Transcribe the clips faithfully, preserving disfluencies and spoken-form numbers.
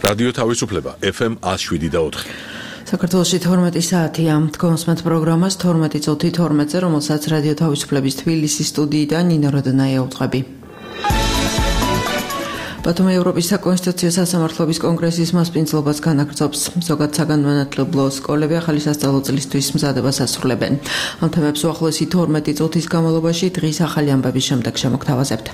რადიო თავისუფლება ეფ ემ one oh seven და four. საქართველოში თორმეტი საათია. Თქვენსმენთ პროგრამას თორმეტი წუთი თორმეტზე, რომელსაც რადიო თავისუფლების თბილისის სტუდიიდან ნინო როდონაია უწყები. ბათუმი ევროპის საკონსტიტუციო სასამართლოების კონგრესის მასპინძლობას განაგრძობს. ზოგად საგანმანათლებლო სკოლები ახალი სასწავლო წლისთვის მზადებას ასრულებენ. ამ თემებს უახლოესი თორმეტი წუთის განმავლობაში დღის ახალი ამბების შემდეგ შემოგთავაზებთ.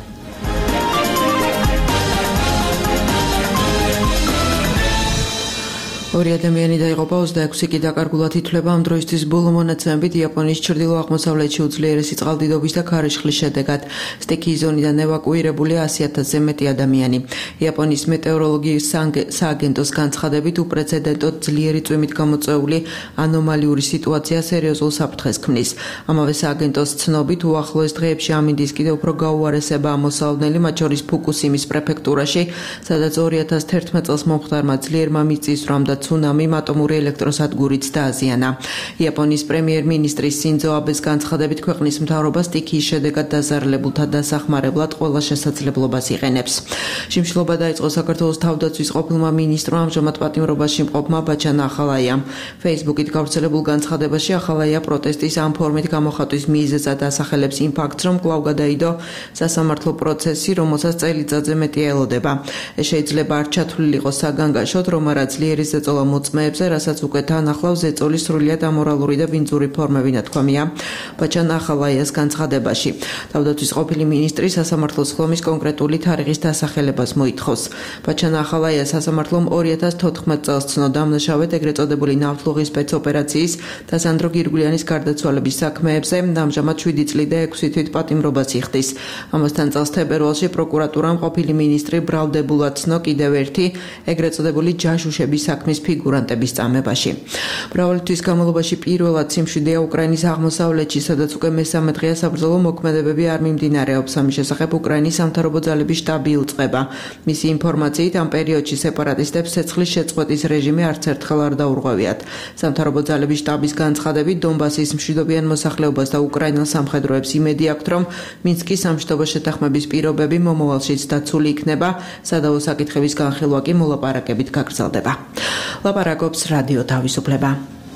ორი ადამიანი დაიღუპა, ოცდაექვსი კი დაკარგულად ითვლება ამ დროისთვის ბოლო მონაცემებით იაპონიის ჩრდილო-აღმოსავლეთში უძლიერესი წყალდიდობის და ქარიშხლის შედეგად. სტიქიის ზონიდან ევაკუირებულია ასი ათასზე მეტი ადამიანი. იაპონიის მეტეოროლოგიის სააგენტოს განცხადებით უპრეცედენტოდ ძლიერი წვიმით გამოწვეული ანომალიური სიტუაცია სერიოზულ საფრთხეს ქმნის. ამავე სააგენტოს ცნობით უახლოეს დღეებში ამინდის კიდევ უფრო გაუარესებაა მოსალოდნელი, მათ შორის ფუკუსიმის პრეფექტურაში, სადაც ორი ათას თერთმეტ წელს მომხდარმა ძლიერმა მიწისძვრამ და ცუნამი ატომური ელექტროსადგურიც დააზიანა. იაპონიის პრემიერ-მინისტრის სინძო აბეს განცხადებით ქვეყნის მთავრობა სტიქიის შედეგად დაზარალებულთა დასახმარებლად ყველა შესაძლებლობას იყენებს. შიმშილობა დაიწყო საქართველოს თავდაცვის ყოფილმა მინისტრმა, ამჟამად პატიმრობაში მყოფმა ბაჩან ახალაიამ. Facebook-ით გავრცელებულ განცხადებაში ახალაია პროტესტის ამ ფორმით გამოხატვის მიზეზად ასახელებს იმ ფაქტს, რომ კვლავ გადაიდო სასამართლო პროცესი, რომელსაც წელიწადზე მეტი ელოდება. ეს შეიძლება არ ჩათვლილი იყოს საგანგაშოდ, რომ არა ძლიერი ზეწოლა მოწმეებზე, რასაც უკვე თან ახლავს ზეწოლის სრულიად ამორალური და ვინძური ფორმები ნათქვამია ბაჩან ახალაიას განცხადებაში. თავდაცვის ყოფილი მინისტრი სასამართლოს ხლომის კონკრეტული თარიღის დასახელებას მოითხოვს. ბაჩან ახალაია სასამართლომ ორი ათას თოთხმეტ წელს ცნო დამნაშავედ ეგრეთ წოდებული ნავთლუღის სპეცოპერაციის და სანდრო გირგვლიანის გარდაცვალების საქმეებზე, ამჟამად შვიდი წლი და ექვსი თვით პატიმრობას იხდის. ამასთან წელს თებერვალში პროკურატურამ ყოფილი მინისტრი ბრალდებულად ცნო კიდევ ერთი ეგრეთ წოდებული ჯაშუშების საქმის ფიგურანტების წამებაში. მრავალი თვის განმავლობაში პირველად სიმშვიდეა უკრაინის აღმოსავლეთში, სადაც უკვე მესამე დღეა საბრძოლო მოქმედებები არ მიმდინარეობს. ამის შესახებ უკრაინის სამთავრობო ძალების შტაბი იუწყება. მისი ინფორმაციით, ამ პერიოდში სეპარატისტებს ცეცხლის შეწყვეტის რეჟიმი არც ერთხელ არ დაურღვევიათ. სამთავრობო ძალების შტაბის განცხადებით, დონბასის მშვიდობიან მოსახლეობას და უკრაინელ სამხედროებს იმედი აქვთ, რომ მინსკის სამშვიდობო შეთანხმების პირობები მომავალშიც დაცული იქნება, სადავო საკითხების განხილვა კი მოლაპარაკებით გაგრძელდება. ლაპარაკობს რადიო თავისუფლება.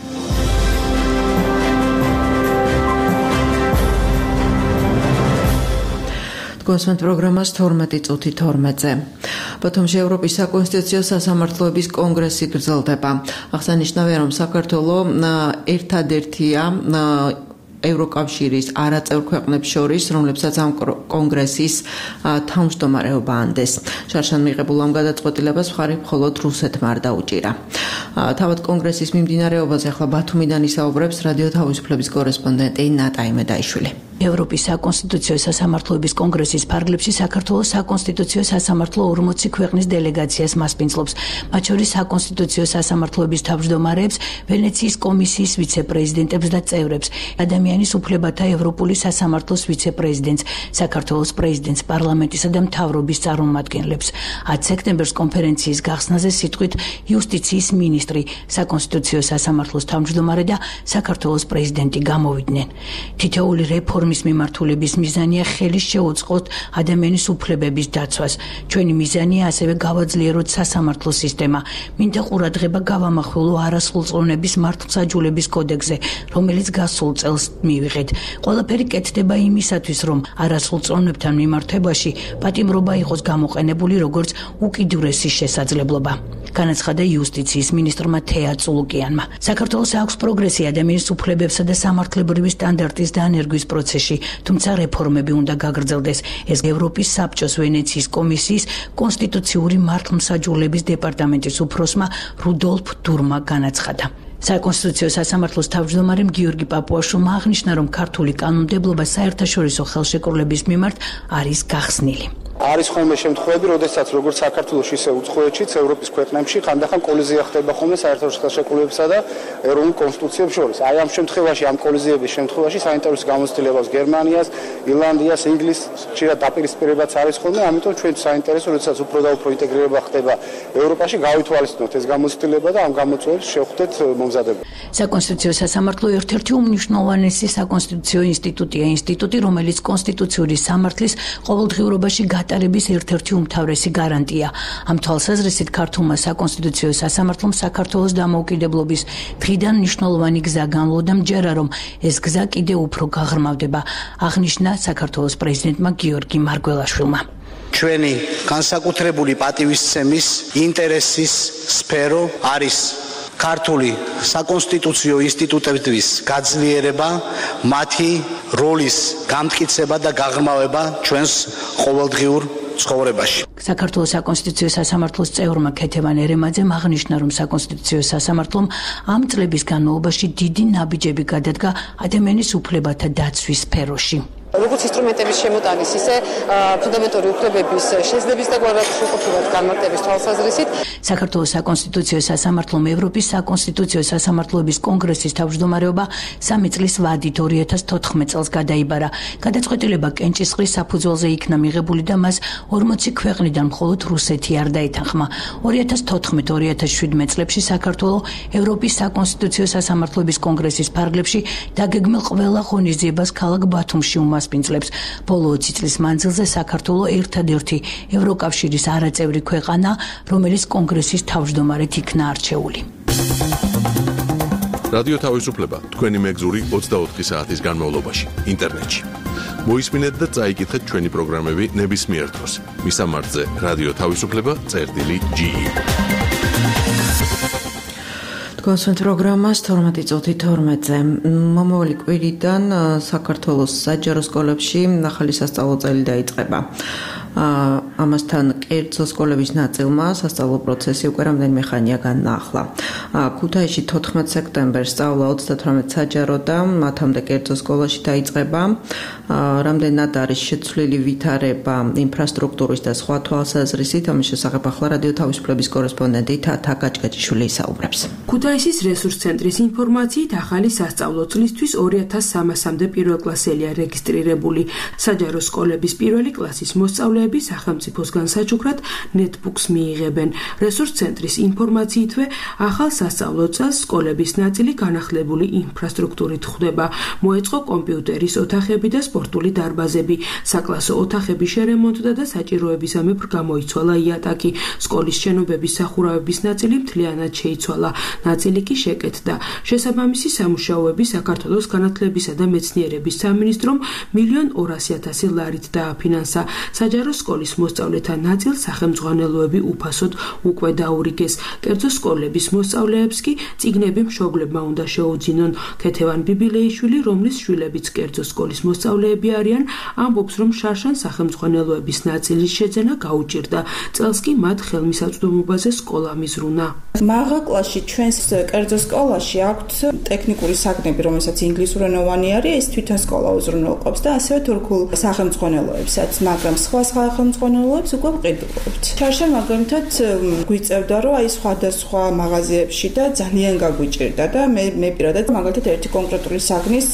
თქვენსმენთ პროგრამას თორმეტი წუთი თორმეტზე. ბათუმში ევროპის საკონსტიტუციო სასამართლოების კონგრესი გრძელდება. აღსანიშნავია, რომ საქართველო ერთადერთია ევროკავშირის არაწევრ ქვეყნებს შორის, რომლებსაც ამ კონგრესის თავმჯდომარეობა ანდეს. შარშან მიღებულ ამ გადაწყვეტილებას მხარი მხოლოდ რუსეთმა არ დაუჭირა. თავად კონგრესის მიმდინარეობაზე ახლა ბათუმიდან ისაუბრებს რადიო თავისუფლების კორესპონდენტი ნატა იმედაიშვილი. ევროპის საკონსტიტუციო სასამართლოების კონგრესის ფარგლებში საქართველოს საკონსტიტუციო სასამართლო ორმოცი ქვეყნის დელეგაციას მასპინძლობს. მათ შორის საკონსტიტუციო სასამართლოების თავმჯდომარეებს, ვენეციის კომისიის ვიცე-პრეზიდენტებს და წევრებს, ადამიანის უფლებათა ევროპული სასამართლოს ვიცე-პრეზიდენტს, საქართველოს პრეზიდენტს, პარლამენტისა და მთავრობის წარმომადგენლებს. ათი სექტემბერს კონფერენციის გახსნაზე სიტყვით იუსტიციის მინისტრი, საკონსტიტუციო სასამართლოს თავმჯდომარე და საქართველოს პრეზიდენტი გამოვიდნენ. თითოეული რეფორმის მიმართულების მიზანია ხელი შეუწყოთ ადამიანის უფლებების დაცვას. ჩვენი მიზანია ასევე გავაძლიეროთ სასამართლო სისტემა. მინდა ყურადღება გავამახვილო არასრულწლოვნების მართლმსაჯულების კოდექსზე, რომელიც გასულ წელს მივიღეთ. ყველაფერი კეთდება იმისათვის, რომ არასრულწლოვნებთან მიმართებაში პატიმრობა იყოს გამოყენებული როგორც უკიდურესი შესაძლებლობა. განაცხადა იუსტიციის მინისტრმა თეა წულუკიანმა. საქართველოს აქვს პროგრესი ადამიანის უფლებებსა და სამართლებრივი სტანდარტის დანერგვის პროცესში, თუმცა რეფორმები უნდა გაგრძელდეს. ეს ევროპის საბჭოს ვენეციის კომისიის კონსტიტუციური მართლმსაჯულების დეპარტამენტის უფროსმა რუდოლფ დურმა განაცხადა. საკონსტიტუციო სასამართლოს თავმჯდომარემ გიორგი პაპუაშვილმა აღნიშნა, რომ ქართული კანონმდებლობა საერთაშორისო ხელშეკრულების მიმართ არის გახსნილი. არის ხოლმე შემთხვევები, როდესაც როგორც საქართველოში, ისე უცხოეთშიც, ევროპის ქვეყნებში ხანდახან კოლიზია ხდება ხოლმე საერთაშორისო ხელშეკრულებებსა და ეროვნულ კონსტიტუციებს შორის. აი ამ შემთხვევაში, ამ კოლიზიების შემთხვევაში საინტერესო გამოცდილებას გერმანიას, ირლანდიას, ინგლისს ხშირად დაპირისპირებაც არის ხოლმე, ამიტომ ჩვენ საინტერესო, როდესაც უფრო და უფრო ინტეგრირება ხდება ევროპაში, გავითვალისწინოთ ეს გამოცდილება და ამ გამოწვევებს შევხვდეთ მომზადება. საკონსტიტუციო სასამართლო ერთ-ერთი უმნიშვნელოვანესი საკონსტიტუციო ინსტიტუტია, ინსტიტუტი, რომელიც კონსტიტუციური სამართლის ყოველდღიურობაში ჩატარების ერთ-ერთი უმთავრესი გარანტია. Ამ თვალსაზრისით ქართულმა საკონსტიტუციო სასამართლომ საქართველოს დამოუკიდებლობის დღიდან მნიშვნელოვანი გზა განლო და მჯერა, რომ ეს გზა კიდევ უფრო გაღრმავდება, აღნიშნა საქართველოს პრეზიდენტმა გიორგი მარგველაშვილმა. ჩვენი განსაკუთრებული პატივისცემის ინტერესის სფერო არის ქართული საკონსტიტუციო ინსტიტუტების გაძლიერება, მათი როლის გამტკიცება და გაღრმავება ჩვენს ყოველდღიურ ცხოვრებაში. საქართველოს საკონსტიტუციო სასამართლოს წევრმა ქეთევან ერემაძემ აღნიშნა, რომ საკონსტიტუციო სასამართლომ ამ წლების განმავლობაში დიდი ნაბიჯები გადადგა ადამიანის უფლებათა დაცვის სფეროში. როგორც ინსტრუმენტების შემოტანის, ისე ფუნდამენტური უფლებების შესწავლების და გარეშეყოფილად განმარტების თვალსაზრისით საქართველოს საკონსტიტუციო სასამართლომ ევროპის საკონსტიტუციო სასამართლოების კონგრესის თავმჯდომარეობა სამი წლის ვადით ორი ათას თოთხმეტ წელს გადაიბარა. გადაწყვეტილება კენჭისყრის საფუძველზე იქნა მიღებული და მას ორმოცი ქვეყნიდან მხოლოდ რუსეთი არ დაეთანხმა. ორი ათას თოთხმეტ ორი ათას შვიდმეტ წლებში საქართველო ევროპის საკონსტიტუციო სასამართლოების კონგრესის ფარგლებში დაგეგმილ ყველა ღონისძიებას ქალაქ ბათუმში უმასპინძლებს. ბოლო ოცი წლის მანძილზე საქართველო ერთადერთი ევროკავშირის არაწევრი ქვეყანა, რომელიც კონგრესის თავმჯდომარედ იქნა არჩეული. რადიო თავისუფლება თქვენი მეგზური ოცდაოთხი საათის განმავლობაში ინტერნეტში. მოისმინეთ და წაიკითხეთ ჩვენი პროგრამები ნებისმიერ დროს. მისამართზე რადიო თავისუფლება წერტილი ჯი. კონსერტ პროგრამას თორმეტი წუთი თორმეტზე. მომავალი კვირიდან საქართველოს საჯარო სკოლებში ახალი სასწავლო წელი დაიწყება. ამასთან კერძო სკოლების ნაწილმა სასწავლო პროცესი უკვე რამდენიმე ხანია განაახლა. ქუთაისში თოთხმეტ სექტემბერს სწავლა ოცდათვრამეტ საჯარო და მათამდე კერძო სკოლაში დაიწყება. რამდენად არის შეცვლილი ვითარება ინფრასტრუქტურის და სხვა თვალსაზრისით, ამის შესახებ ახლა რადიო თავისუფლების კორესპონდენტი თათა გაჭგაჭიშვილი ისაუბრებს. ქუთაისის რესურს ცენტრის ინფორმაციით ახალი სასწავლო წლისთვის ორი ათას სამასამდე პირველკლასელია რეგისტრირებული. საჯარო სკოლების პირველი კლასის მოსწავლეები სახელმწიფოსგან საჩუქრად ნეტბუქს მიიღებენ. რესურს ცენტრის ინფორმაციითვე ახალ სასწავლო წელს სკოლების ნაწილი განახლებული ინფრასტრუქტურით ხვდება. მოეწყო კომპიუტერის ოთახები და სპორტული დარბაზები. საკლასო ოთახების შერემონტდა და საჭიროების ამებრ გამოიცვალა იატაკი. სკოლის შენობების სახურავების ნაწილი მთლიანად შეიცვალა. ნაწილი კი შეკეთდა. შესაბამისი სამუშაოები საქართველოს განათლებისა და მეცნიერების სამინისტრომ მილიონ ორასი ათასი ლარით დააფინანსა. საჯარო სკოლის მოსწავლეთა ნაწილს სახელმძღვანელოები უფასოდ უკვე დაურიგეს. კერძო სკოლების მოსწავლეებს კი წიგნები მშობლებმა უნდა შეუძინონ. ქეთევან ბიბილეიშვილი, რომლის შვილებიც კერძო სკოლის მოსწავლეები არიან, ამბობს, რომ შარშან სახელმძღვანელოების ნაწილის შეძენა გაუჭირდა. წელს კი მათ ხელმისაწვდომობაზე სკოლა მიზრუნა. მაღალ კლასში ჩვენს კერძო სკოლაში აქვთ ტექნიკური საგნები, რომელსაც ინგლისურენოვანი არის, ეს თვითონ სკოლა უზრუნველყოფს და ასევე თურქულ სახელმძღვანელოებსაც, მაგრამ სხვა სახელმძღვანელოებს უკვე ვყიდულობთ. შარშან მაგალითად გვიწევდა, რომ აი სხვადასხვა მაღაზიებში და ძალიან გაგვიჭირდა და მე მე პირადად მაგალითად ერთი კონკრეტული საგნის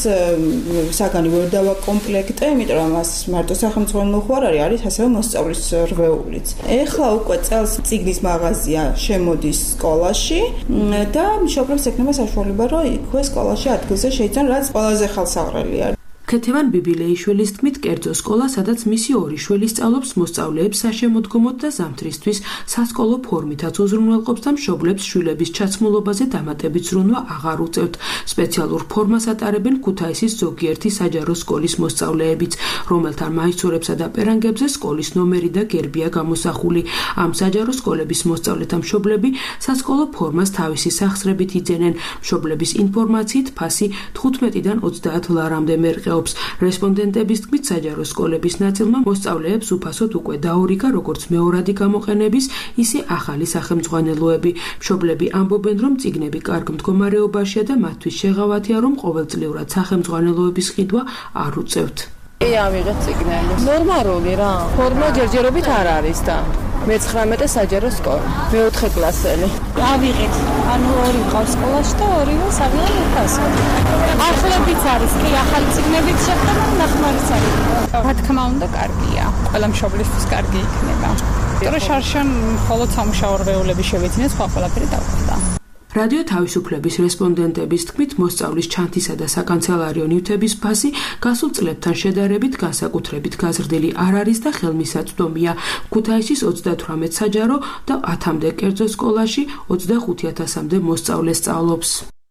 საგანი ვერ დავაკომპლექტე, იმიტომ რომ მას მარტო სახელმძღვანელო ხო არ არის, არის ასევე მოსწავლის რვეულიც. ეხლა უკვე წელს წიგნის მაღაზია შემოდის სკოლაში და მშობლებს ექნება საშუალება, რომ იქვე სკოლაში ადგილზე შეიცვალონ, რაც ყველაზე ხალხსაღრელია. ქეთევან ბიბილეიშვილის თქმით, კერძო სკოლა, სადაც მისი ორი შვილი სწავლობს, მოსწავლეებს საშემოდგომოდ და ზამთრისთვის სასკოლო ფორმითაც უზრუნველყოფს და მშობლებს შვილების ჩაცმულობაზე დამატებით ზრუნვა აღარ უწევთ. სპეციალურ ფორმას ატარებენ ქუთაისის ზოგიერთი საჯარო სკოლის მოსწავლეებიც, რომელთა მაისურებსა და პერანგებზე სკოლის ნომერი და გერბია გამოსახული. ამ საჯარო სკოლების მოსწავლეთა მშობლები სასკოლო ფორმას თავისი სახსრებით იძენენ. მშობლების ინფორმაციით ფასი თხუთმეტიდან ოცდაათ ლარამდე მერყეობს. რესპონდენტების თქმით, საჯარო სკოლების ნაწილმა მოსწავლეებს უფასოდ უკვე დაურიგა როგორც მეორადი გამოყენების, ისე ახალი სახელმძღვანელოები. მშობლები ამბობენ, რომ წიგნები კარგ მდგომარეობაშია და მათთვის შეღავათია, რომ ყოველწლიურად სახელმძღვანელოების ყიდვა არ უწევთ. კი, ავიღეთ წიგნები. ნორმალური რა. ფორმა ჯერჯერობით არ არის და მეცხრამეტე საჯარო სკოლა. მეოთხე კლასელი. ავიღეთ. ანუ ორი ყავს სკოლაში და ორივე საგნად უფასოდ. ახლებიც არის, კი, ახალი წიგნებიც შეხვდება, ნახმარიც არის. რა თქმა უნდა, კარგია. ყველა მშობლისთვის კარგი იქნება. იმიტომ რომ შარშან მხოლოდ სამუშაო რვეულები შევეძინეს, სხვა ყველაფერი დავხვდა. რადიო თავისუფლების რესპონდენტების თქმით, მოსწავლის ჩანთისა და საკანცელარიო ნივთების ფასი გასულ წლებთან შედარებით განსაკუთრებით გაზრდილი არ არის და ხელმისაწვდომია. ქუთაისის ოცდათვრამეტ საჯარო და ათამდე კერძო სკოლაში ოცდახუთი ათასამდე მოსწავლე სწავლობს.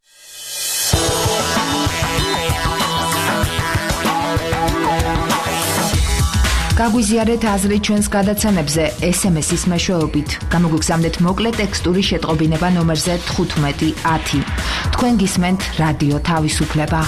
გაგვიზიარეთ აზრი ჩვენს გადაცემებზე ეს ემ ეს-ის მეშვეობით. გამოგვიგზავნეთ მოკლე ტექსტური შეტყობინება ნომერზე თხუთმეტი ათი. თქვენ გისმენთ რადიო თავისუფლება.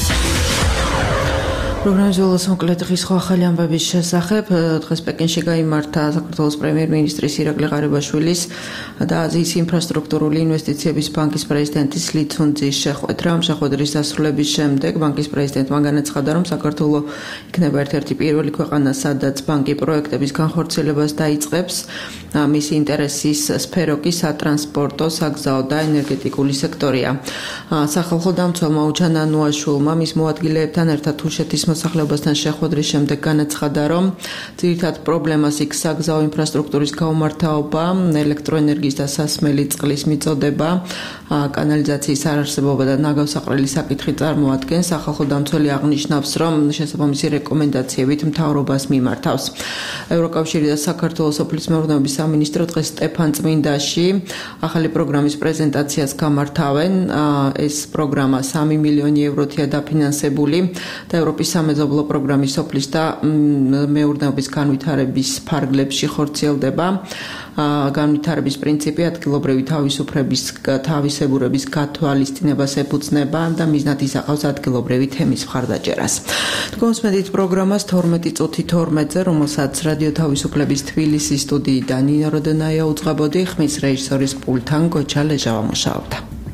პროგრამის ბოლოს მოკლედ დღის სხვა ახალი ამბების შესახებ. დღეს პეკინში გაიმართა საქართველოს პრემიერ-მინისტრის ირაკლი ღარიბაშვილის და აზიის ინფრასტრუქტურული ინვესტიციების ბანკის პრეზიდენტის ალი ცუნძის შეხვედრა. შეხვედრის დასრულების შემდეგ ბანკის პრეზიდენტმა განაცხადა, რომ საქართველო იქნება ერთ-ერთი პირველი ქვეყანა, სადაც ბანკი პროექტების განხორციელებას დაიწყებს. მისი ინტერესის სფერო კი სატრანსპორტო, საგზაო და ენერგეტიკული სექტორია. სახალხო დამცველმა უჩან ანუაშვილმა მის მოადგილეებთან ერთად თუშეთის მოსახლეობასთან შეხვედრის შემდეგ განაცხადა, რომ ძირითად პრობლემას იქ საგზაო ინფრასტრუქტურის გაუმართავობა, ელექტროენერგიის და სასმელი წყლის მიწოდება, კანალიზაციის არარსებობა და ნაგავსაყრელი საკითხი წარმოადგენს. სახალხო დამცველი აღნიშნავს, რომ შესაბამისი რეკომენდაციებით მთავრობას მიმართავს. ევროკავშირი და საქართველოს სოფლის მეურნეობის სამინისტრო დღეს სტეფანწმინდაში ახალი პროგრამის პრეზენტაციას გამართავენ. ეს პროგრამა სამი მილიონი ევროთია დაფინანსებული და ევროპის სამეზობლო პროგრამის სოფლის და მეურნეობის განვითარების ფარგლებში ხორციელდება. განვითარების პრინციპი ადგილობრივი თავისუფლების თავისებურების გათვალისწინებას ეფუძნება და მიზნად ისახავს ადგილობრივი თემის მხარდაჭერას. თქვენსმენთ პროგრამას თორმეტი წუთი თორმეტზე, რომელსაც რადიო თავისუფლების თბილისის სტუდიიდან ნინო როდონაია უძღვებოდი, ხმის რეჟისორის პულტთან გოჩა ლეჟავა მუშაობდა.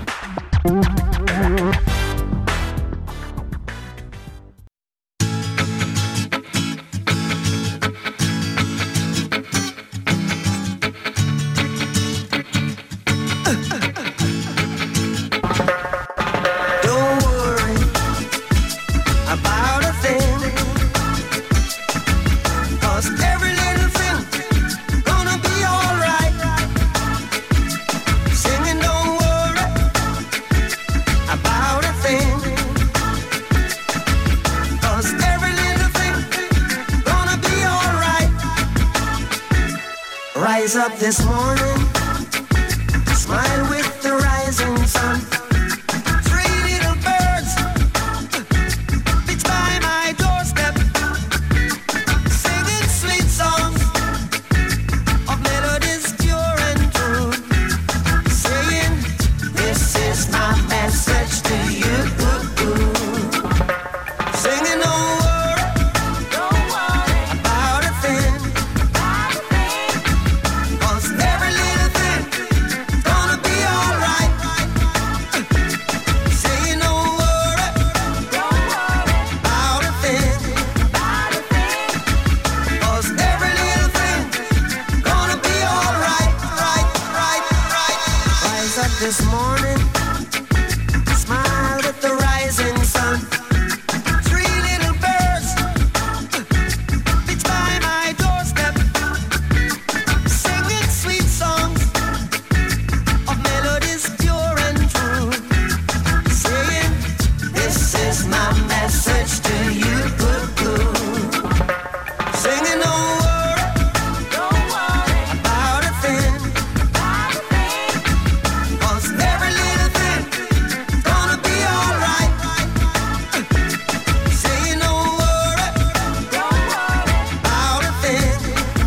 Rise up this morning, smile with the rising sun. Three little birds fits by my doorstep, singing sweet songs of melodies pure and true, saying, this is my message to you. Singing, don't worry, don't worry about a thing. This morning, smile with the rising sun. Three little birds fits by my doorstep, singing sweet songs of melodies pure and true, saying, this is my message to you. Singing, don't worry, don't worry about a thing. Every little thing gonna be alright. Saying don't worry, don't worry about a thing.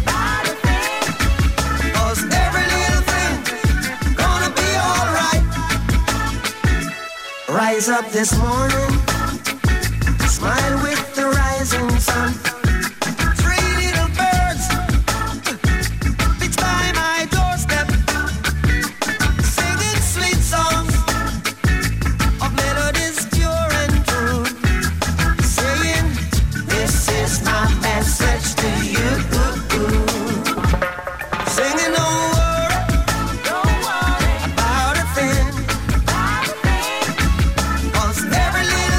Cause every little thing gonna be alright. Rise up this morning, smile with the rising sun. Three little birds fits by my doorstep, singing sweet songs of melodies pure and true, saying, this is my message to you. Singing, don't worry, don't worry about a thing. Cause every little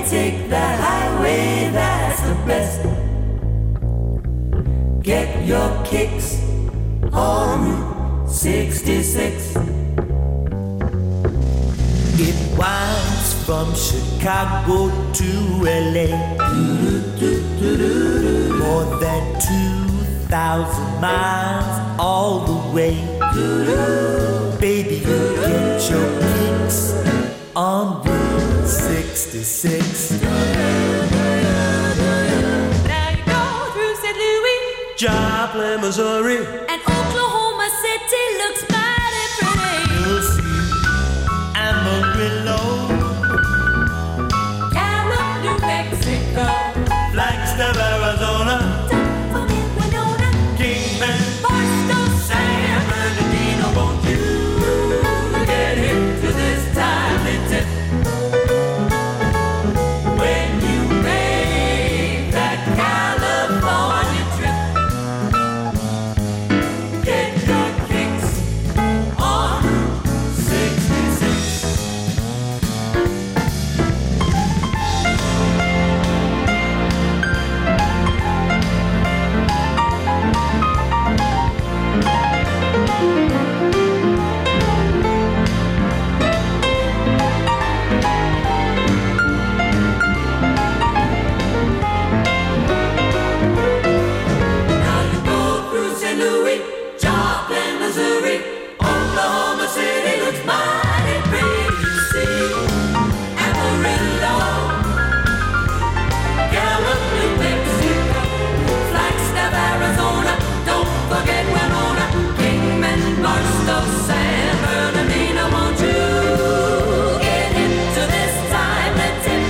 take the highway, that's the best. Get your kicks on sixty-six. It winds from Chicago to L A. More than two thousand miles all the way. Baby, you get your kicks on Route sixty-six. Now you go through Saint Louis, Joplin, Missouri, and Oklahoma City looks mighty pretty. you'll see Amarillo, Gallup, New Mexico, Flagstaff, Arizona, don't forget Winona, Kingman, Barstow, San Bernardino. Won't you get into this timely tip when you make that California trip? Get your kicks on sixty-six. Now you go through Saint Louis, Joplin, Missouri, Oklahoma City looks mighty pretty. You see Amarillo, Gallup, New Mexico, Flagstaff, Arizona, don't forget Winona, Kingman, Barstow, San Bernardino. Won't you get into this time and tip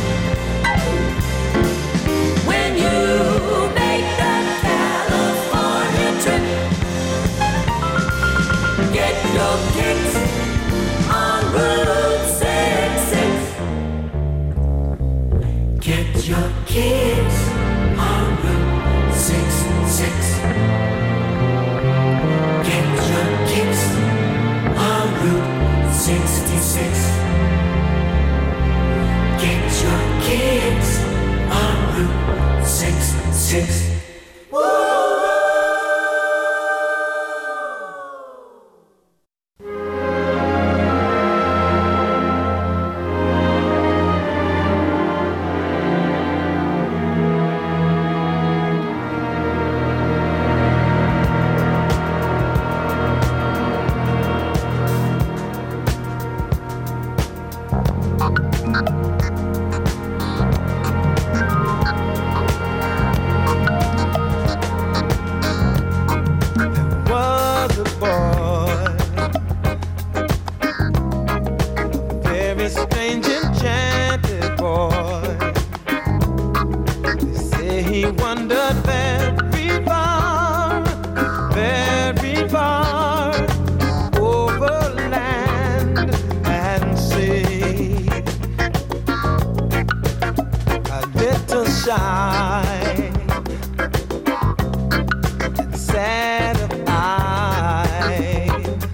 when you make that California trip? Get your kicks on Route sixty-six. Get your kicks on Route sixty-six. Get your kicks on Route sixty-six. Get your kicks on Route sixty-six. Was a boy, very strange, enchanted boy. They say he wandered very far, very far, over land and sea. A little shy, sad of eye,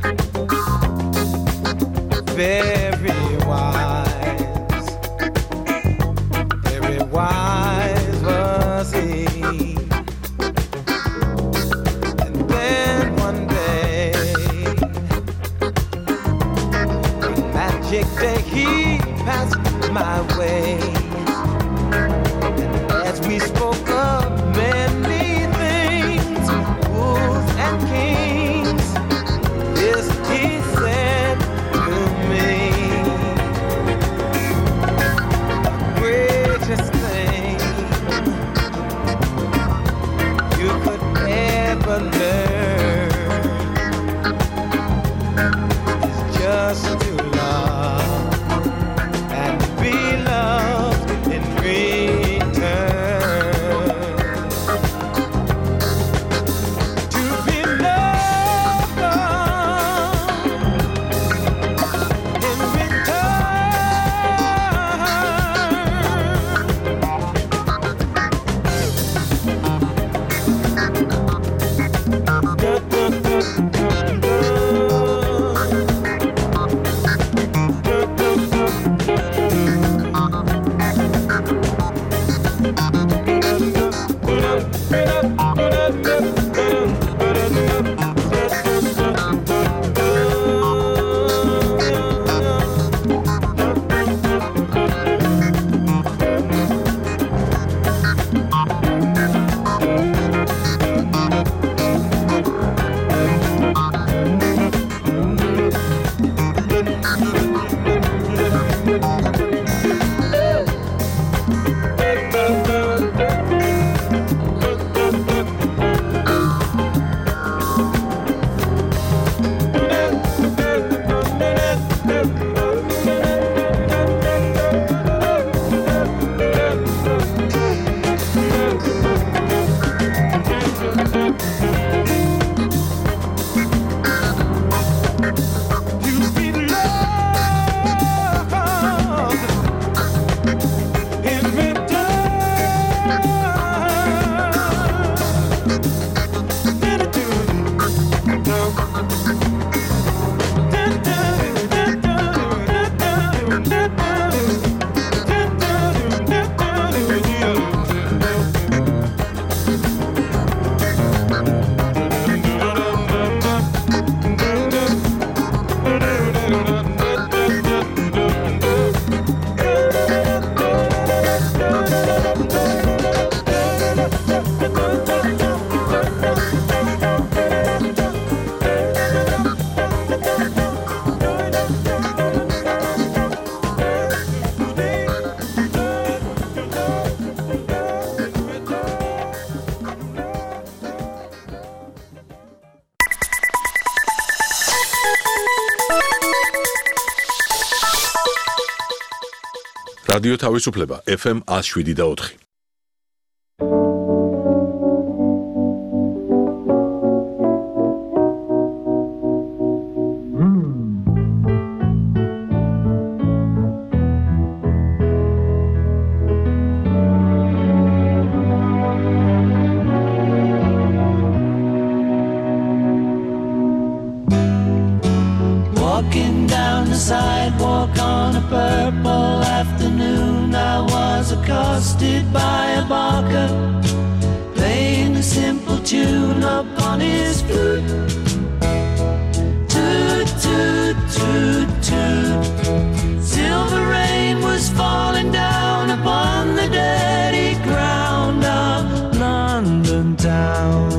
very wise, very wise was he. And then one day, one magic day, he passed my way. And as we spoke of many things, fools and kings, this he said to me: the greatest thing you could ever learn is just to love and be loved in return. To be loved in return. რადიო თავისუფლება F M one oh seven და four. Walking down the sidewalk on a purple afternoon, I was accosted by a barker playing a simple tune upon his flute. Toot, toot, toot, toot. Silver rain was falling down upon the dirty ground of London town.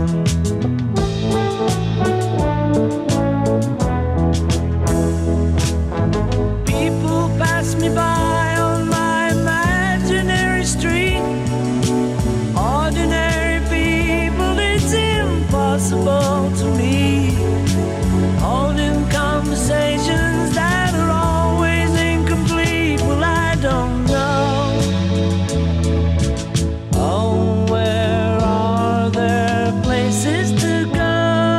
Me by on my imaginary street. Ordinary people, it's impossible to meet. Holding conversations that are always incomplete. Well, I don't know. Oh, where are there places to go?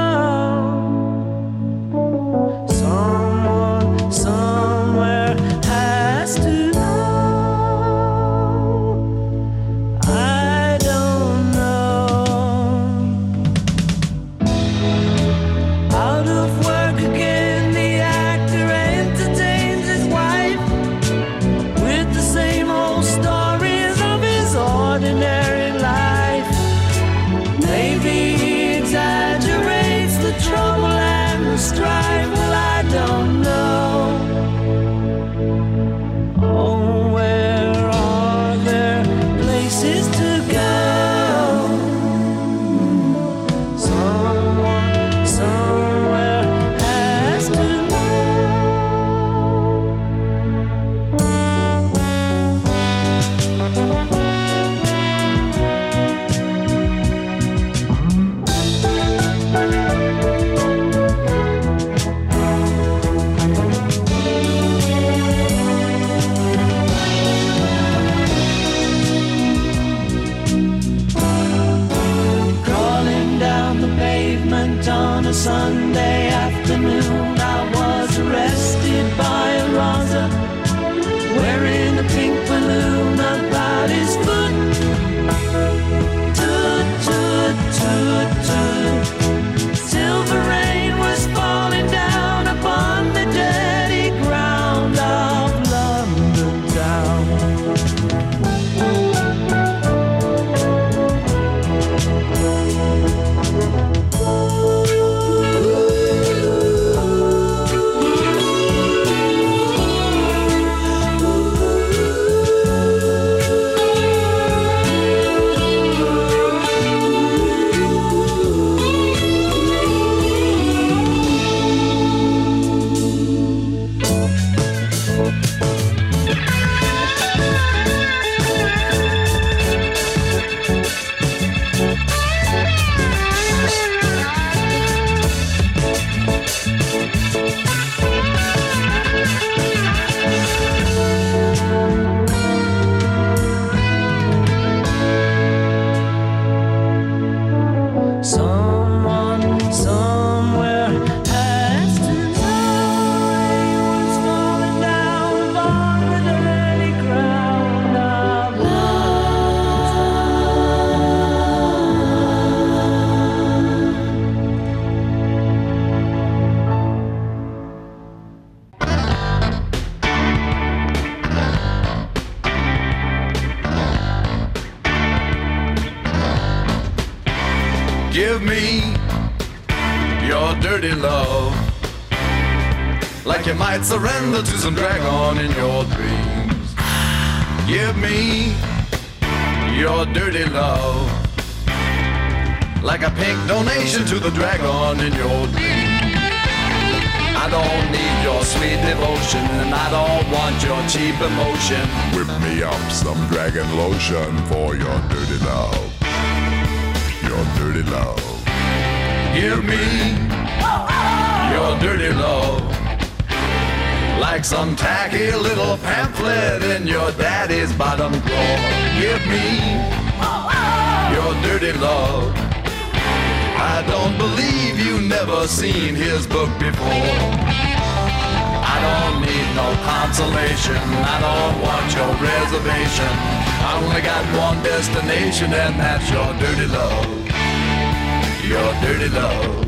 Someone, somewhere has to know. I don't know. Out of work again, the actor entertains his wife with the same old stories of his ordinary life. Maybe he exaggerates the trouble and the strife. Well, I don't know. Oh, where are there places to go? Someone, somewhere has to Crawling down the pavement on a Sunday afternoon, I was arrested by a Raza wearing a pink balloon about his foot. Toot, toot, toot, toot. Silver rain was falling down upon the dirty ground of London town. Someone, somewhere has to know. Rain was falling down upon the dirty ground of Give me your dirty love, like you might surrender to some dragon in your dreams. Give me your dirty love, like a pink donation to the dragon in your dreams. I don't need your sweet devotion, and I don't want your cheap emotion. Whip me up some dragon lotion for your dirty love. Your dirty love. Give me your dirty love, like some tacky little pamphlet in your daddy's bottom drawer. Give me your dirty love. I don't believe you never seen his book before. I don't need no consolation, I don't want your reservation. I only got one destination, and that's your dirty love. Your dirty love.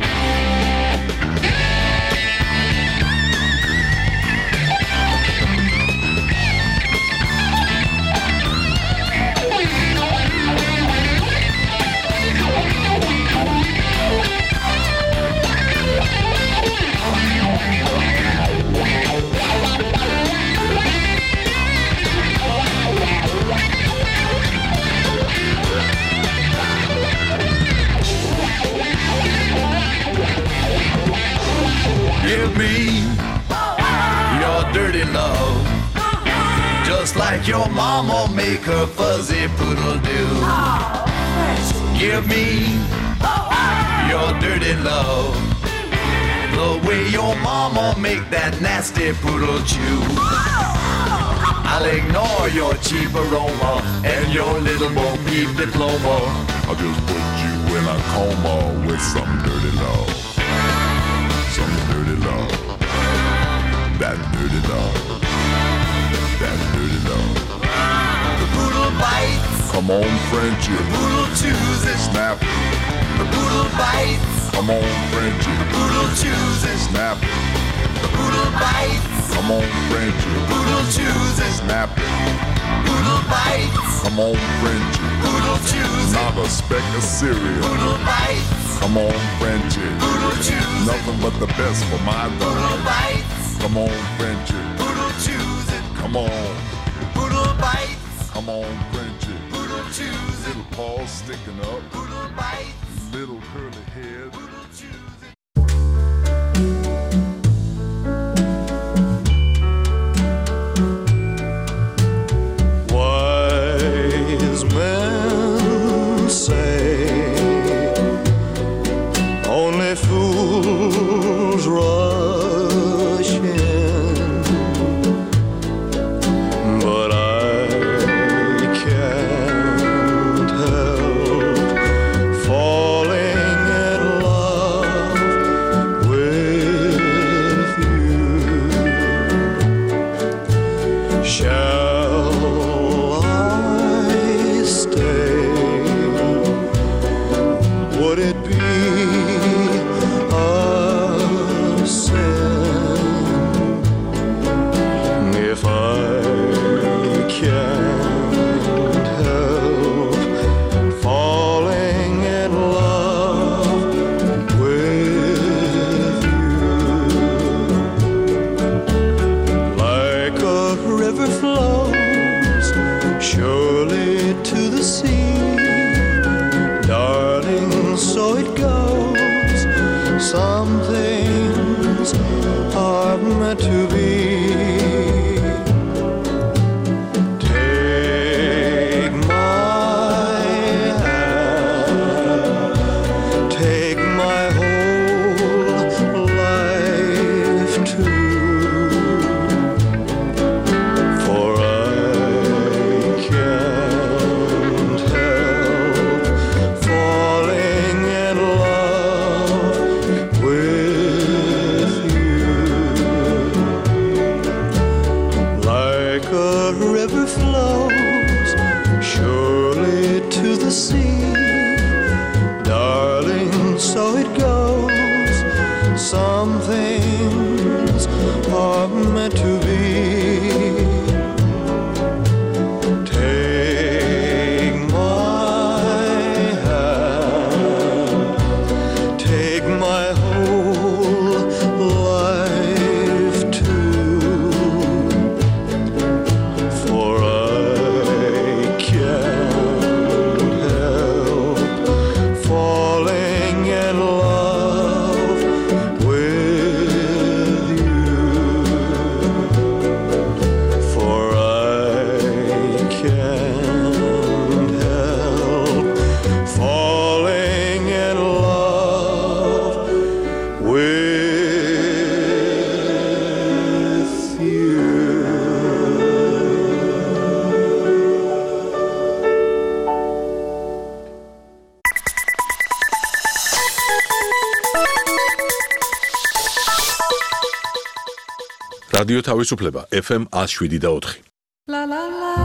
Give me your dirty love, just like your mama make her fuzzy poodle do. Give me your dirty love, the way your mama make that nasty poodle chew. I'll ignore your cheap aroma and your little Bo Peep diploma. I'll just put you in a coma with some dirty love. Some dirty love. That dirty love. That dirty love. The poodle bites. Come on, Frenchie. The poodle chews it. Snap it. The poodle bites. Come on, Frenchie. The poodle chews it. Snap it. The poodle bites. Come on, Frenchie. The poodle chews it. Snap it. Poodle bites. Come on, Frenchie. Poodle chews it. Not a speck of cereal. Poodle bites. Come on, Frenchie. Poodle chews. Nothing but the best for my dog. Poodle bites. Come on, Frenchie. Poodle chews it. Come on. Poodle bites. Come on, Frenchie. Poodle chews it. Little paws sticking up. Poodle bites. Little curly head. Poodle chews it. Wise men say only fools rush in, but I can't help falling in love with you. Shall I stay? Would it be a sin if I can't help falling in love with you? Like a river flows surely to the sea, darling, so it goes. Some things are meant to be. Take my hand, take my whole life too, for I can't help falling in love with you. რადიო თავისუფლება F M one oh seven და four. La la la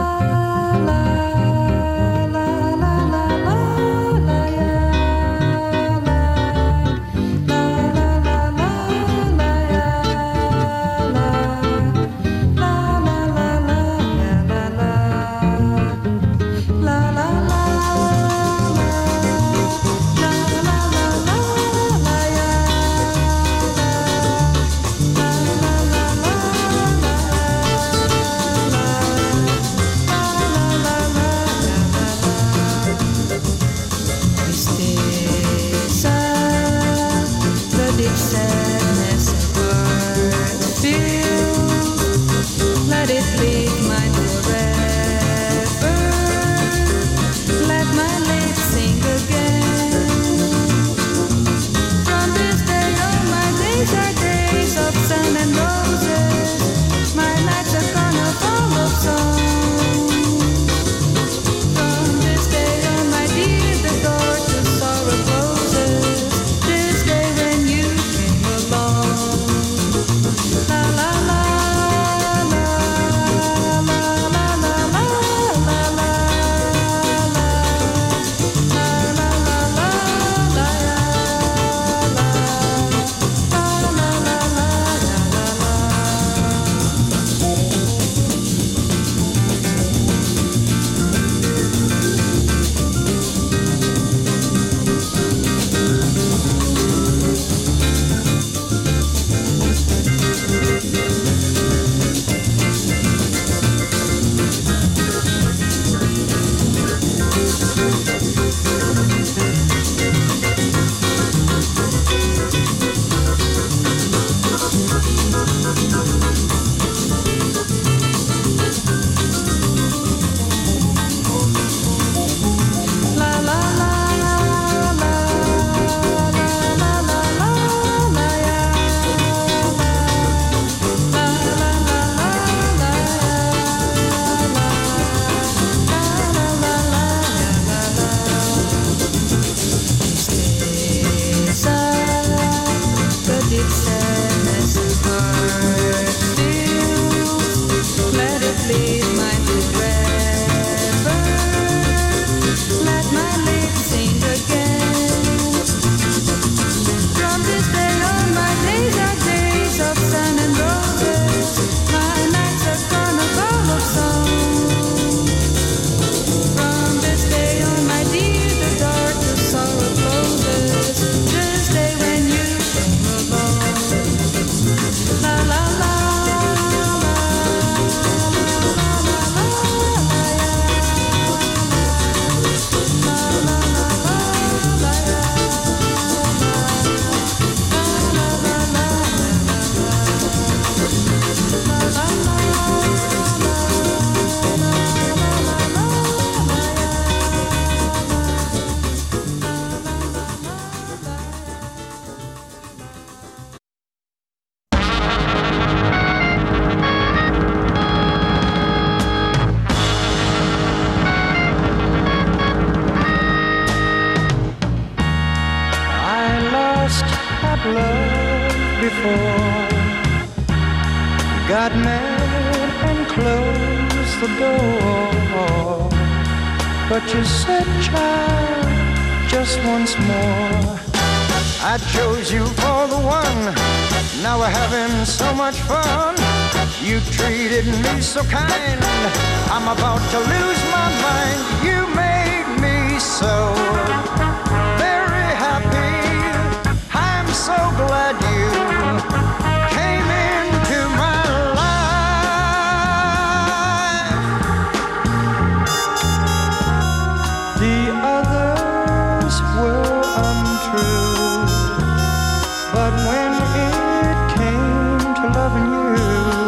got mad and closed the door. But you said, child, just once more. I chose you for the one. Now we're having so much fun. You treated me so kind. I'm about to lose my mind. You made me so very happy. I'm so glad you came into my life. The others were untrue, but when it came to loving you,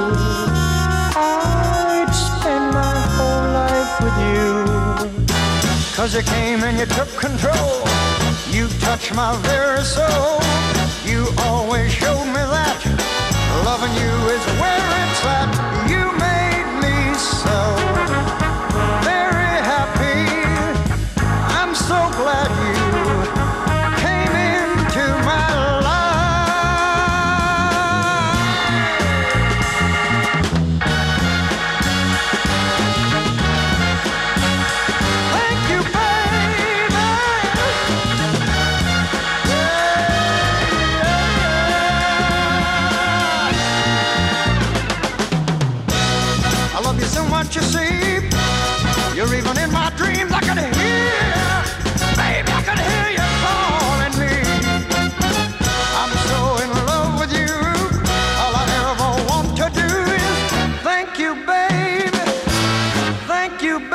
I'd spend my whole life with you. 'Cause you came and you took control. You touched my very soul. You always showed me that loving you is where it's at. You made me so very happy. I'm so glad you came into my life. even in my dreams I could hear, baby, I could hear you calling me. I'm so in love with you. All I ever want to do is thank you, baby. Thank you, baby.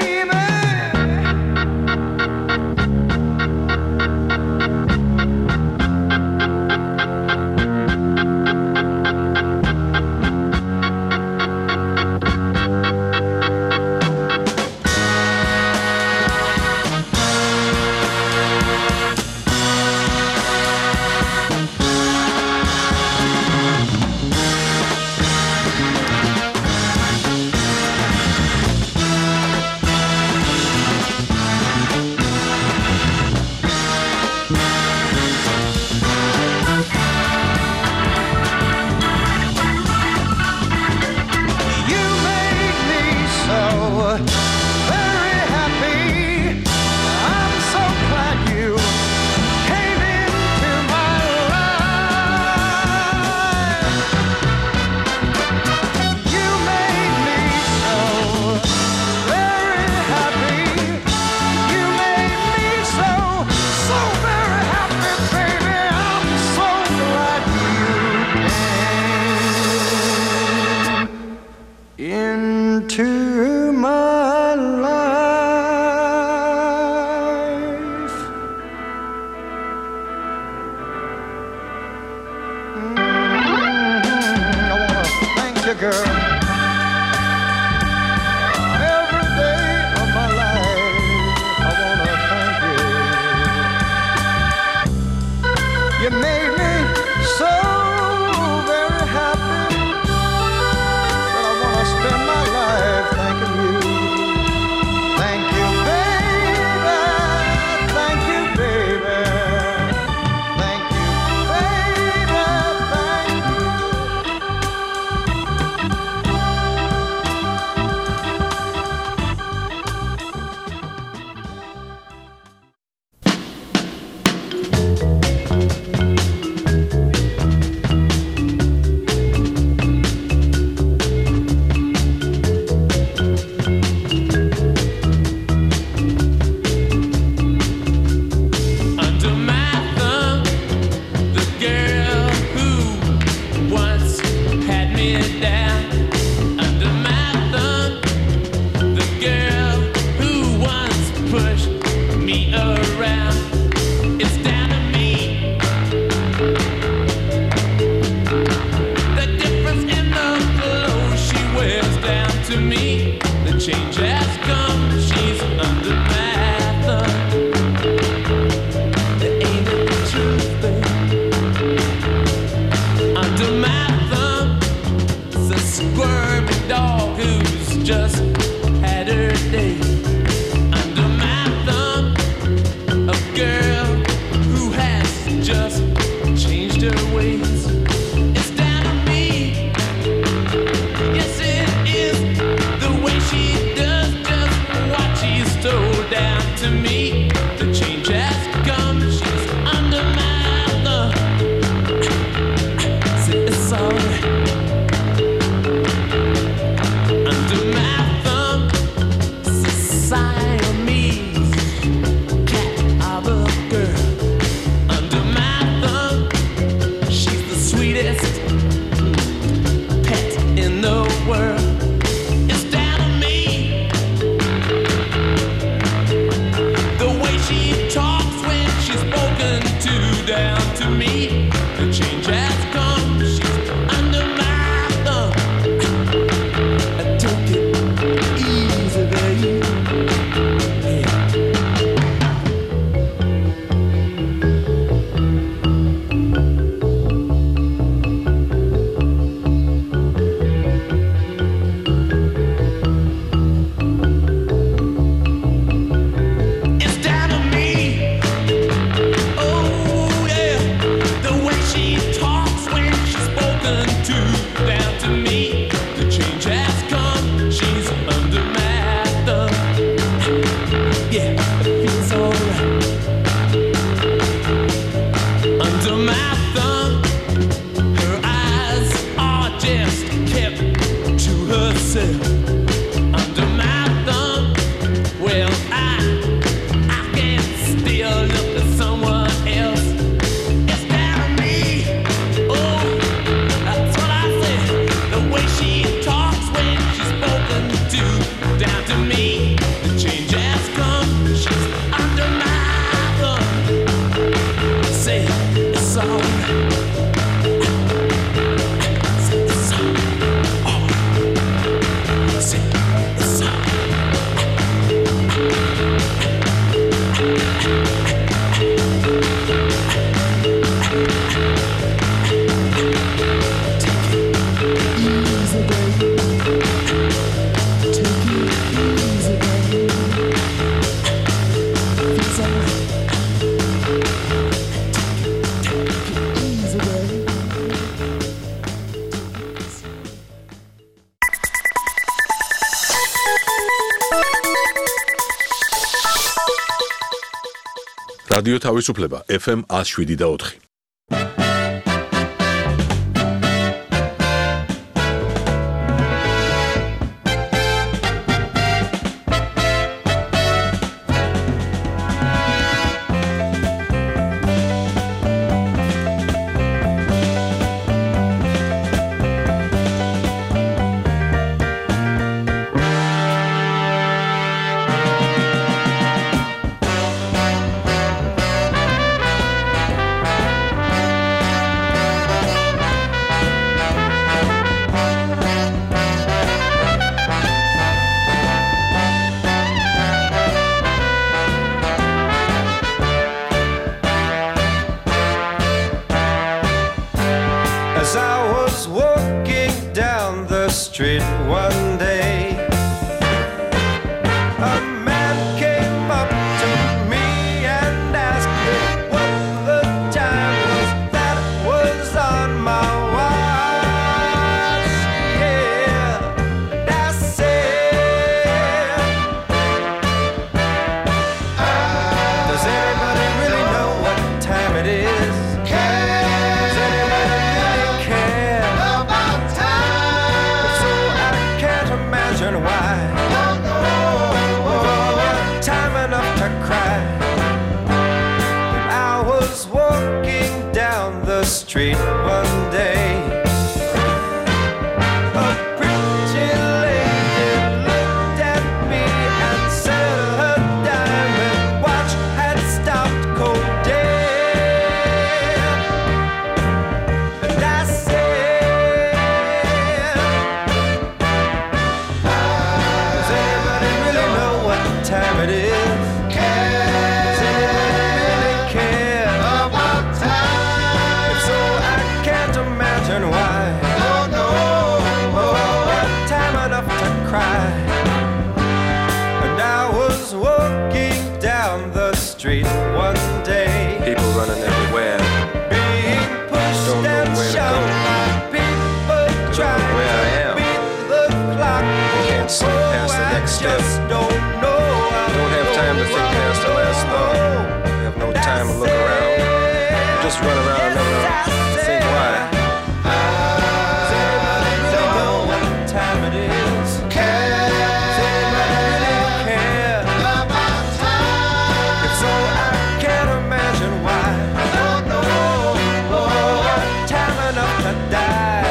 Into my life. Mm-hmm. I wanna thank you, girl. Every day of my life, I wanna thank you. You made me so very happy. Spend my life thanking you. Thank you, baby. Thank you, baby. Thank you, baby. Thank you. Under my thumb, რადიო თავისუფლება ეფ ემ one oh seven და four. As I was walking down the street one day, a man came up to me and asked me what the time was that was on my watch. Yeah, and I said, does anybody really know what time it is? Does anybody really care about time? If so, I can't imagine why. We've all got time enough to cry. And I was walking down the street one day. A pretty lady looked at me and said her diamond watch had stopped cold dead. And I said, does anybody really know what time it is? Does anybody really care about time? If so, I can't imagine why. Oh no, oh, got time enough to cry. And I was walking down the street one day. People running everywhere. Being pushed Don't know and where to shoved go. by people trying where I to am. beat the clock. Can't see past the Oh, next I step. just don't know. I Don't have time to think past the last thought. Have no time to look around. Just run around and never think why. Does anybody really know what time it is? Does anybody really care about time? If so, I can't imagine why. Oh, got time enough to die.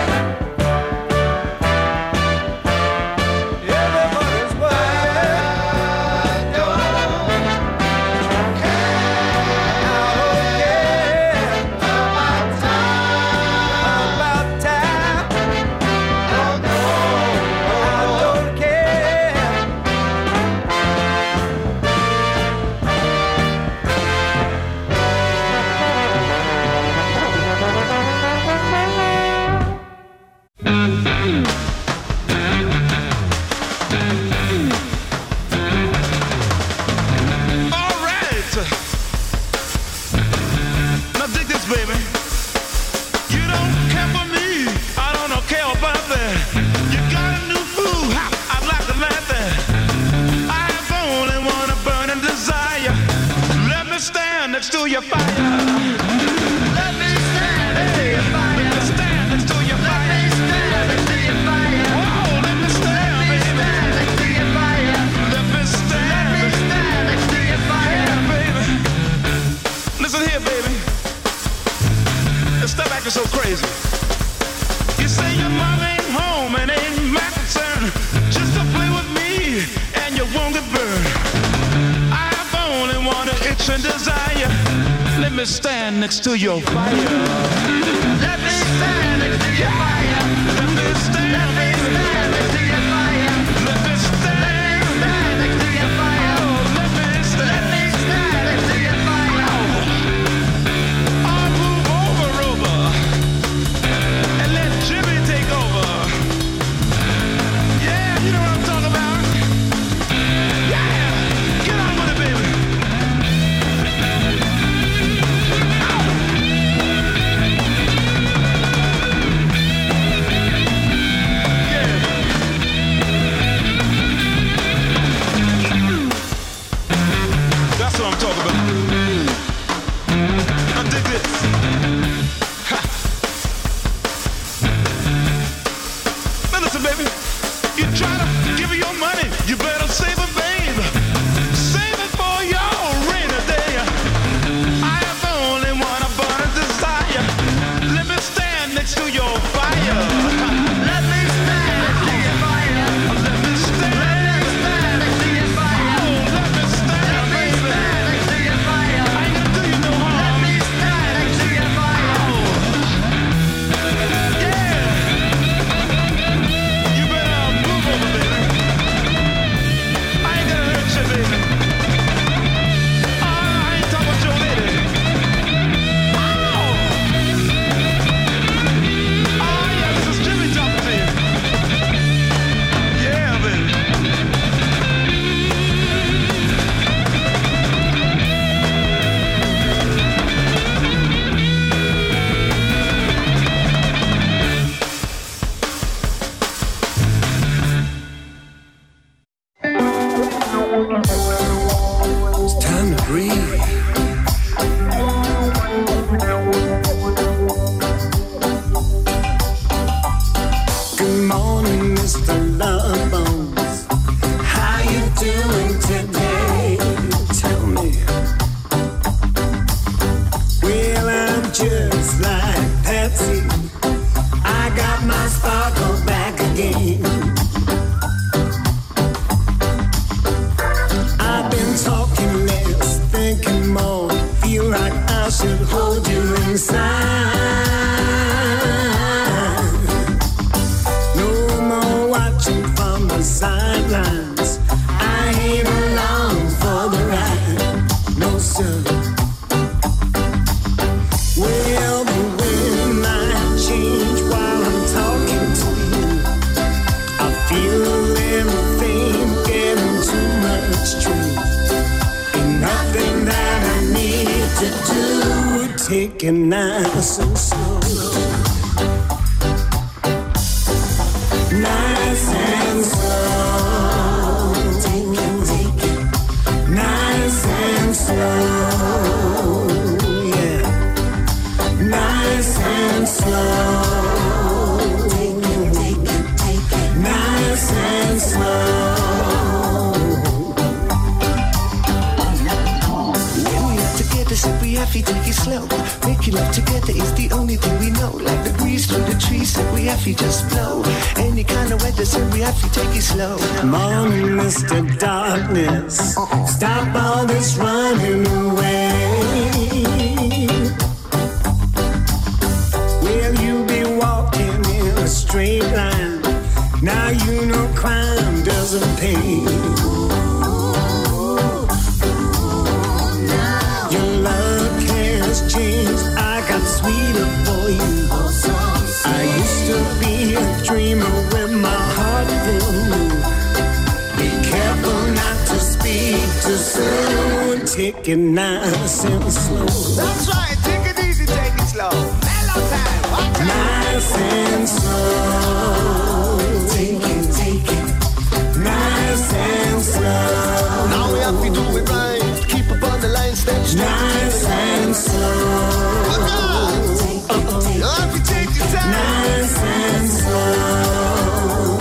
Everybody's worried. I don't care. I don't care about time. About time. Oh no, I don't care. All right. Now dig this, baby. You don't care for me. I don't care about that. You got a new boo. Ha, I'd like to like that. I have only one burning desire. Let me stand next to your fire. Let me stand next to your fire. Let me stand next to your fire. Let me stand next to your fire. Oh, let me stand, baby. Next to your fire. Let me stand. Let me stand next to your fire, baby. Listen here, baby. Stop acting so crazy. You say your mom ain't home and ain't my concern. Just to play with me and you won't get burned. I've only one itch and desire. Let me stand next to your fire. Let me stand next to your fire. Let me stand, Let me stand next to your fire. Let me stand, stand next to your fire. Oh, let me stand, Let me stand next to your fire. I'll move over, over, and let Jimmy take over. Yeah, you know what I'm talking about. Yeah, get on with it, baby. Ow. to hold you inside. No more watching from the sidelines. I ain't along for the ride. No, sir. Well, the wind might change while I'm talking to you. I feel everything getting too much truth. And nothing that I need to do. Take it nice and slow. Nice and slow. Take it, take it. Nice and slow. Yeah. Nice and slow. Take it, take it, take it. Nice and slow. When we are together, so we have to take it slow. Making love together is the only thing we know. Like the breeze through the trees, so we have to just blow. Any kind of weather, so we have to take it slow. Morning, Mister Darkness. Stop all this running away. Will you be walking in a straight line? Now you know crime doesn't pay. Your luck has changed. I got sweeter for you. I used to be a dreamer with my heart full. Be careful not to speak too soon. Take it nice and slow. That's right, take it easy, take it slow. Mellow time, what time? Nice and slow. Take it, take it. Nice and slow. Now we have to do it right. Keep up on the line, step straight. Nice and slow. Look out! You have to take your time. Nice and slow.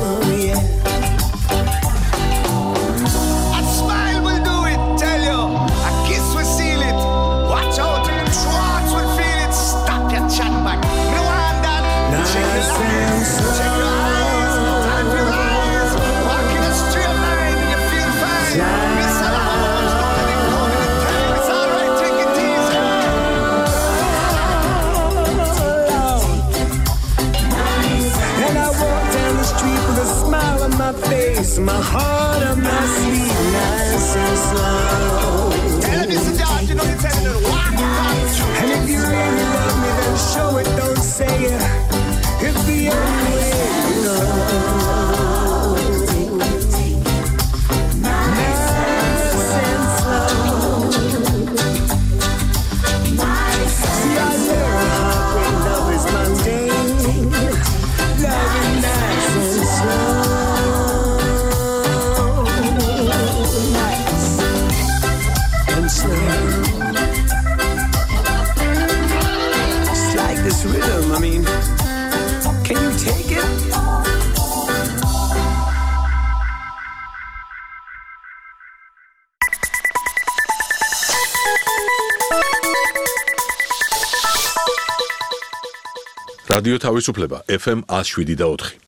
Yeah. A smile will do it, tell you. A kiss will seal it. Watch out, throats will feel it. Stop your chat back. No one that. Check your eyes. Check your eyes. Time for your eyes. Walk in a straight line and you feel fine. Miss a lot. Don't let it go in the time. It's all right, take it easy. And I walk down the street with a smile on my face, my heart on my sleeve, nice and slow. Tell him, Mister George, you know you're telling her, walk upon the truth. And if you really love me, then show it, don't say it. It's the only way you know. Nice and slow. See, I learned heartbreak love is mundane. Love is nice and slow. Nice and slow. It's like this rhythm, I mean, can you take it? რადიო თავისუფლება ეფ ემ one oh seven და four.